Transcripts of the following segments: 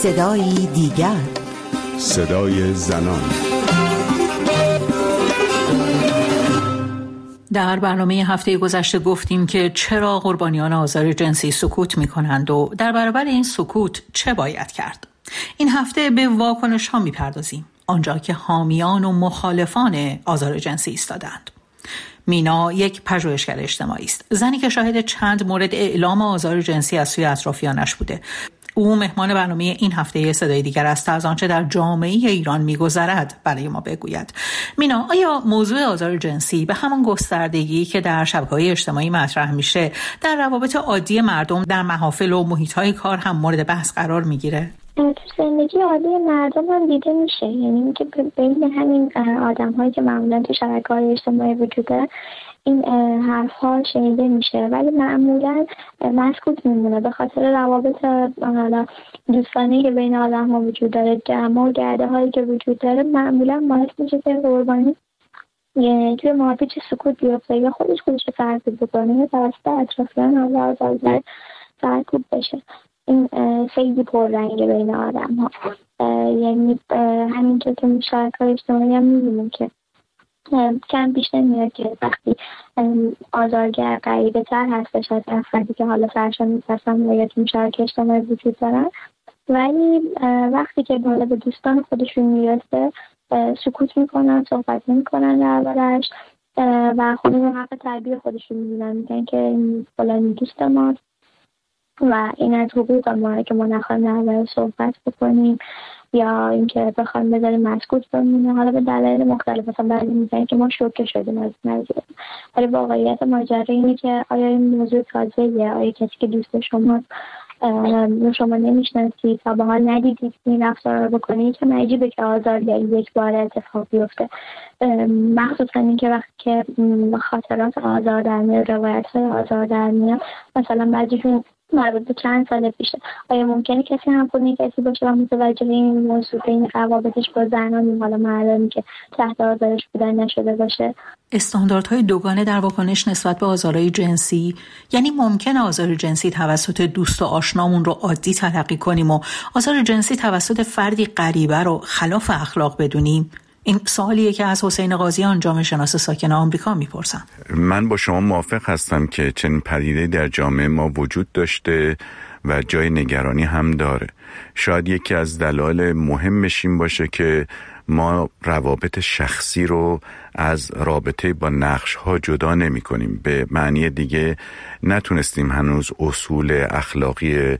صدایی دیگر، صدای زنان. در برنامه هفته گذشته گفتیم که چرا قربانیان آزار جنسی سکوت می‌کنند و در برابر این سکوت چه باید کرد. این هفته به واکنش ها می‌پردازیم، آنجا که حامیان و مخالفان آزار جنسی ایستادند. مینا یک پژوهشگر اجتماعی است، زنی که شاهد چند مورد اعلام آزار جنسی از سوی اطرافیانش بوده. او مهمان برنامه این هفته صدای دیگر است تا از آنچه در جامعه ایران می‌گذرد برای ما بگوید. مینا، آیا موضوع آزار جنسی به همان گستردگی که در شبکه‌های اجتماعی مطرح میشه در روابط عادی مردم در محافل و محیط‌های کار هم مورد بحث قرار میگیره؟ تو زندگی عادی مردم هم دیده میشه، یعنی اینکه بین همین آدم‌هایی که معمولا تو شبکه‌های اجتماعی وجود داره این حرف‌ها شنیده میشه، ولی معمولا مسکوت میمونه به خاطر روابط دوستانه‌ای که بین آدم‌ها وجود داره، جمع و گرده هایی که وجود داره، معمولا باعث میشه که قربانی توی مارپیچ سکوت بیفته یا خودش سرکوب بکنه یا توسط اطرافیان آزار سرکوب بشه. این خیلی پررنگه بین آدم‌ها، یعنی همینطور که شبکه‌های اجتماعی هم می‌بینیم که کم بیش نمیاد که وقتی آزارگر غریبه تر هستش از افرادی که حالا سرشان هستن و یا تو شبکه اجتماعی وجود دارن، ولی وقتی که بالا به دوستان خودشون میرسه سکوت میکنن، صحبت نمیکنن دربارش و خودشون حق تعبیر خودشون میدونن، میگن که این فلانی دوست ماست و این از حقوق ما که ما نخواهیم دربارش صحبت بکنیم یا اینکه بخوایم بذاریم مسکوت بمونه، حالا به دلایل مختلف. مثلا بعضی میگن که ما شوکه شدیم از نظر، ولی واقعیت ماجرا اینه که آیا این موضوع تازه‌ایه؟ آیا کسی که دوست شما نمیشناسید تا به حال ندیدید این رفتار رو بکنید که عجیبه که آزارگری یک بار اتفاق بیفته، مخصوصا اینکه وقتی که خاطرات آزار در میاد، روایت‌های آزار در میاد، مثلا بعضیشون مربوط به چند سال پیشه. آیا ممکنه کسی هم خود کسی باشه و متوجه این موضوع این روابطش با زنانی حالا مردانی که تحت آزارش بودن نشده باشه؟ استانداردهای دوگانه در واکنش نسبت به آزارهای جنسی، یعنی ممکنه آزار جنسی توسط دوست و آشنامون رو عادی تلقی کنیم و آزار جنسی توسط فردی غریبه رو خلاف اخلاق بدونیم؟ این سوالیه که از حسین قاضیان، جامعه شناس ساکن آمریکا میپرسم. من با شما موافق هستم که چنین پدیده در جامعه ما وجود داشته و جای نگرانی هم داره. شاید یکی از دلایل مهمش این باشه که ما روابط شخصی رو از رابطه با نقش ها جدا نمی کنیم. به معنی دیگه نتونستیم هنوز اصول اخلاقی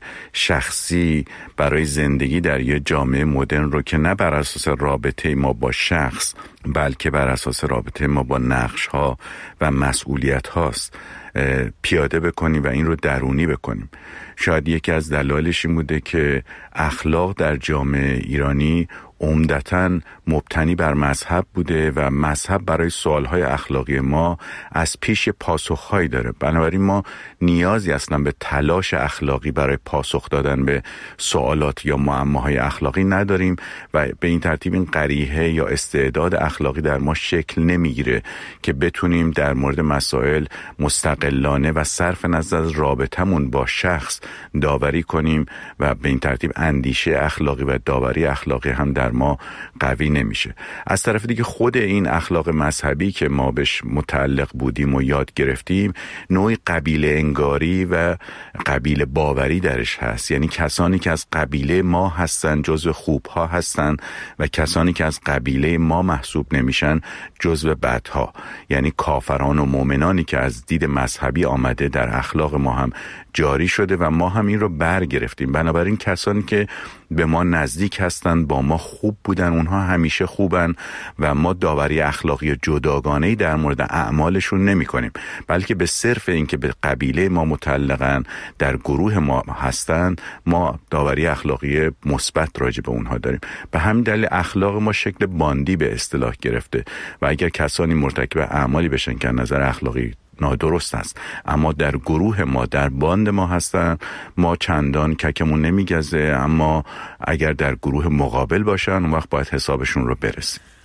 شخصی برای زندگی در یه جامعه مدرن رو که نه بر اساس رابطه ما با شخص بلکه بر اساس رابطه ما با نقش ها و مسئولیت هاست پیاده بکنیم و این رو درونی بکنیم. شاید یکی از دلایلش این بوده که اخلاق در جامعه ایرانی عمدتاً مبتنی بر مذهب بوده و مذهب برای سوالهای اخلاقی ما از پیش پاسخهایی داره. بنابراین ما نیازی اصلا به تلاش اخلاقی برای پاسخ دادن به سوالات یا معماهای اخلاقی نداریم و به این ترتیب این قریحه یا استعداد اخلاقی در ما شکل نمیگیره که بتونیم در مورد مسائل مستقلانه و صرف نظر از رابطمون با شخص داوری کنیم و به این ترتیب اندیشه اخلاقی و داوری اخلاقی هم در ما قوی نمیشه. از طرف دیگه خود این اخلاق مذهبی که ما بهش متعلق بودیم و یاد گرفتیم نوعی قبیله انگاری و قبیله باوری درش هست، یعنی کسانی که از قبیله ما هستن جزو خوبها هستن و کسانی که از قبیله ما محسوب نمیشن جزو بدها، یعنی کافران و مؤمنانی که از دید مذهبی آمده در اخلاق ما هم جاری شده و ما هم این رو برگرفتیم. بنابراین کسانی که به ما نزدیک هستن، با ما خوب بودن، اونها همیشه خوبن و ما داوری اخلاقی جداگانه‌ای در مورد اعمالشون نمی کنیم، بلکه به صرف اینکه به قبیله ما متعلقن، در گروه ما هستن، ما داوری اخلاقی مثبت راجع به اونها داریم. به همین دلیل اخلاق ما شکل باندی به اصطلاح گرفته و اگر کسانی مرتکب اعمالی بشن که نظر اخلاقی نادرست است اما در گروه ما، در باند ما هستن، ما چندان ککمون نمیگزه، اما اگر در گروه مقابل باشن اون وقت باید حسابشون رو برسیم.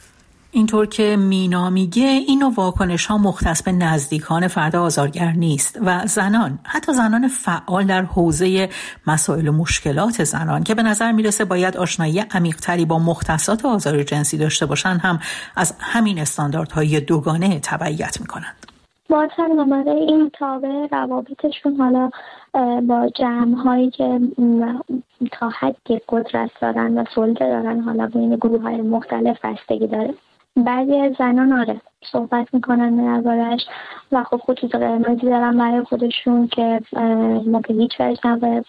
اینطور که مینا میگه این نوع واکنش ها مختص به نزدیکان فرد آزارگر نیست و زنان، حتی زنان فعال در حوزه مسائل و مشکلات زنان که به نظر میرسه باید آشنایی عمیق‌تری با مختصات آزار جنسی داشته باشن، هم از همین استانداردهای دوگانه تبعیت میکنند. باز هم دوباره این تابع روابطشون حالا با جمع‌هایی که تا حدی قدرت دارن و سلطه دارن حالا بین گروه‌های مختلف بستگی داره. بعضی از زنان آره صحبت میکنن درباره‌اش و خب خطوط قرمزی دارن برای خودشون که ما به هیچ وجه نباید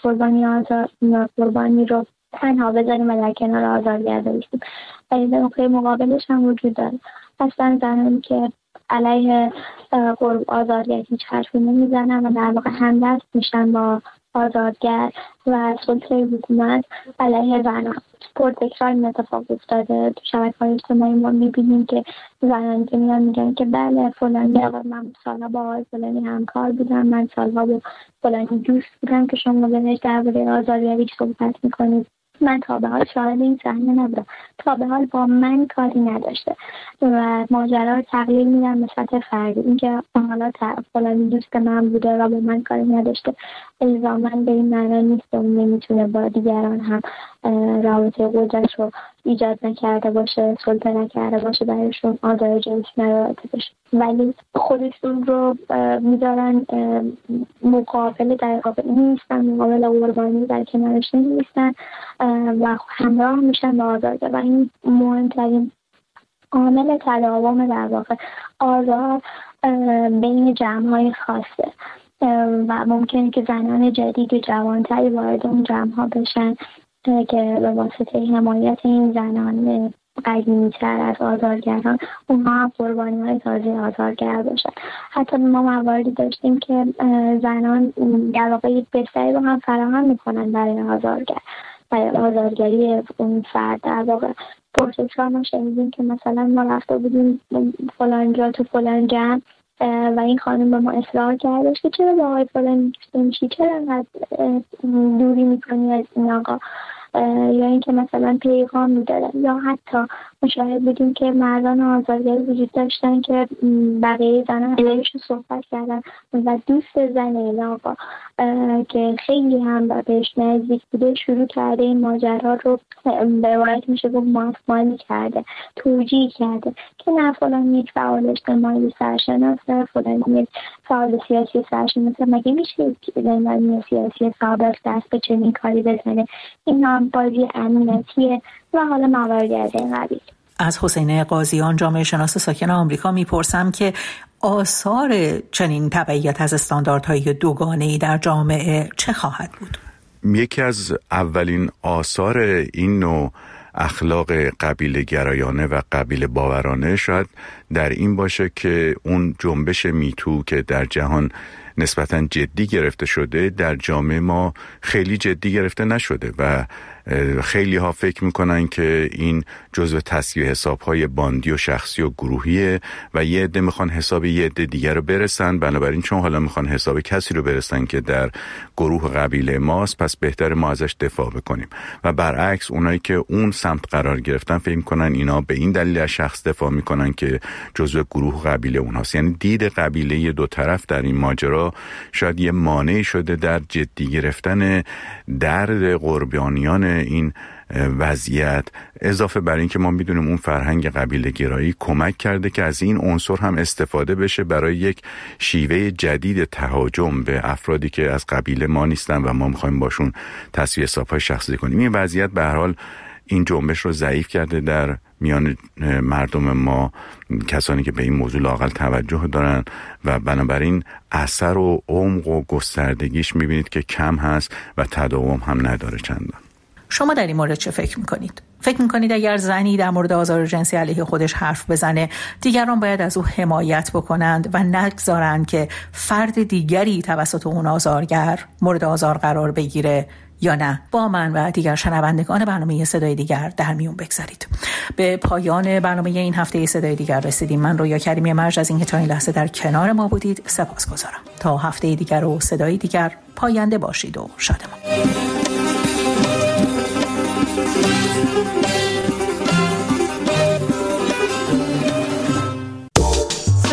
قربانی رو تنها بذاریم و در کنار آزارگر بایستیم. ولی در موقع مقابلش هم وجود داره اصلا زنانی که علیه آزارگر هیچ حرفی نمیزنن و در واقع همدست میشن با آزارگر و سلطه حکومت علیه زنان. پرتکرار این اتفاق افتاده تو شبکه‌های اجتماعی. ما میبینیم که زنانی که میگن که بله فلانی من سالها با فلانی همکار بودم، من سالها با فلانی دوست بودم که شما بهش درباره آزارگری صحبت میکنید. من تا به حال شاهد این صحنه نبودم، تا به حال با من کاری نداشته و ماجرا رو تقلیل میدم به سطح فردی. اینکه حالا فلانی دوست من بوده و با من کاری نداشته الزاماً به این معنی نیست که اون نمیتونه با دیگران هم رابطه قدرت رو ایجاد نکرده باشه، سلطه نکرده باشه، برایشون آزار جنسی نداشته باشه، ولی خودشون رو میذارن مقابل در واقع نیستن، مقابل قربانی در کنارش نیستن و همراه میشن با آزارگر. و این مهمترین عامل تداوم در واقع آزار بین جمع‌های خاصه و ممکنه که زنان جدید و جوانتری وارد اون جمع‌ها بشن که به واسطه حمایت این زنان قدیمی‌تر از آزارگران اونها هم قربانی‌های تازه آزارگر باشن. حتی ما مواردی داشتیم که زنان در واقع بستری رو هم فراهم می‌کنن برای آزارگری اون فرد. در واقع پرتکرار ما شنیدیم که مثلا ما رفته بودیم فلان جا تو فلان جمع و این خانم به ما اصرار کرده که چرا با آقای فلان میشی، چرا انقدر دوری میکنی از این آقا، یا اینکه مثلا پیغام میدادن. یا حتی مشاهده بودیم که مردان آزارگری وجود داشتن که بقیه زنان علیهشون صحبت کردن و دوست زن این آقا که خیلی هم بهش نزدیک بوده شروع کرده این ماجرا رو به روایت میشه گفت ماسمالی کرده، توجیه کرده که نه فلان یک فعال اجتماعی سرشناسه، فلان یک فعال سیاسی سرشناسه، مگه میشه زندانی سیاسی سابق دست به چنین کاری بزنه؟ این هم بازی امنیتیه و حالا مواردی از این قبیل. از حسینه قاضیان، جامعه شناس ساکن آمریکا میپرسم که آثار چنین تبعیت از استانداردهای دوگانه‌ای در جامعه چه خواهد بود؟ یکی از اولین آثار این نوع اخلاق قبیله گرایانه و قبیله باورانه شاید در این باشه که اون جنبش میتو که در جهان نسبتاً جدی گرفته شده در جامعه ما خیلی جدی گرفته نشده و خیلی ها فکر میکنن که این جزو تصفیه حسابهای باندی و شخصی و گروهیه و یه عده میخوان حساب یه عده دیگر رو برسن، بنابراین چون حالا میخوان حساب کسی رو برسن که در گروه قبیله ماست پس بهتر ما ازش دفاع بکنیم. و برعکس اونایی که اون سمت قرار گرفتن فکر میکنن اینا به این دلیل از شخص دفاع میکنن که جزو گروه قبیله اونهاست. یعنی دید قبیله دو طرف در این ماجرا شاید یه مانعی شده در جدی گرفتن درد قربانیان این وضعیت، اضافه بر این که ما میدونیم اون فرهنگ قبیله گرایی کمک کرده که از این عنصر هم استفاده بشه برای یک شیوه جدید تهاجم به افرادی که از قبیله ما نیستن و ما میخوایم باشون تصفیه حساب‌های شخصی کنیم. این وضعیت به هر حال این جنبش رو ضعیف کرده در میان مردم ما، کسانی که به این موضوع لااقل توجه دارن و بنابراین اثر و عمق و گستردگیش میبینید که کم هست و تداوم هم نداره چندان. شما در این مورد چه فکر میکنید؟ فکر میکنید اگر زنی در مورد آزار جنسی علیه خودش حرف بزنه دیگران باید از او حمایت بکنند و نگذارند که فرد دیگری توسط اون آزارگر مورد آزار قرار بگیره یا نه؟ با من و دیگر شنوندگان برنامه صدای دیگر در میون بگذارید. به پایان برنامه این هفته صدای دیگر رسیدیم. من رویا کریمی مرج از اینکه تا این لحظه در کنار ما بودید سپاسگزارم. تا هفته دیگر و صدای دیگر پاینده باشید و شادمان.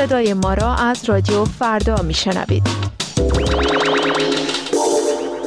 صدای ما را از رادیو فردا میشنوید.